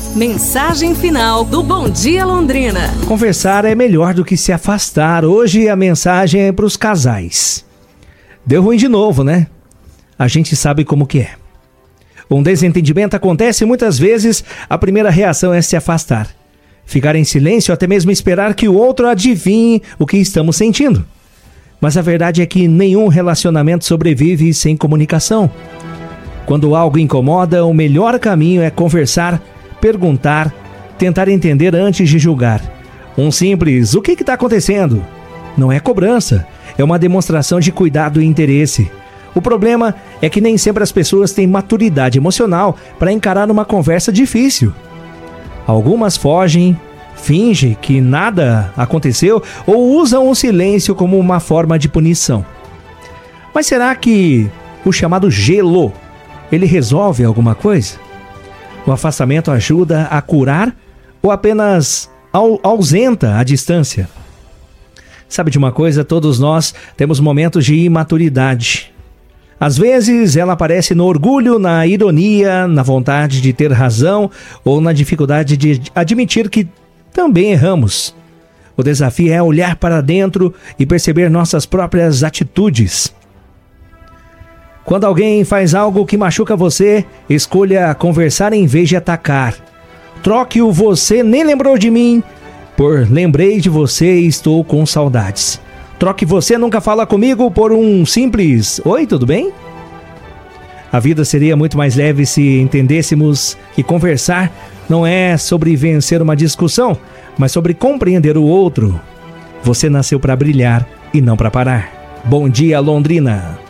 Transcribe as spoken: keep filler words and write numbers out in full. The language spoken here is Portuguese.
Mensagem final do Bom Dia Londrina. Conversar é melhor do que se afastar. Hoje a mensagem é para os casais. Deu ruim de novo, né? A gente sabe como que é. Um desentendimento acontece e muitas vezes a primeira reação é se afastar. Ficar em silêncio ou até mesmo esperar que o outro adivinhe o que estamos sentindo. Mas a verdade é que nenhum relacionamento sobrevive sem comunicação. Quando algo incomoda, o melhor caminho é conversar, perguntar, tentar entender antes de julgar. Um simples "o que está acontecendo?" não é cobrança, é uma demonstração de cuidado e interesse. O problema é que nem sempre as pessoas têm maturidade emocional para encarar uma conversa difícil. Algumas fogem, fingem que nada aconteceu ou usam o silêncio como uma forma de punição. Mas será que o chamado gelo, ele resolve alguma coisa? O afastamento ajuda a curar ou apenas ausenta a distância? Sabe de uma coisa? Todos nós temos momentos de imaturidade. Às vezes ela aparece no orgulho, na ironia, na vontade de ter razão ou na dificuldade de admitir que também erramos. O desafio é olhar para dentro e perceber nossas próprias atitudes. Quando alguém faz algo que machuca você, escolha conversar em vez de atacar. Troque o "você nem lembrou de mim" por "lembrei de você e estou com saudades". Troque "você nunca fala comigo" por um simples "oi, tudo bem?". A vida seria muito mais leve se entendêssemos que conversar não é sobre vencer uma discussão, mas sobre compreender o outro. Você nasceu para brilhar e não para parar. Bom dia, Londrina!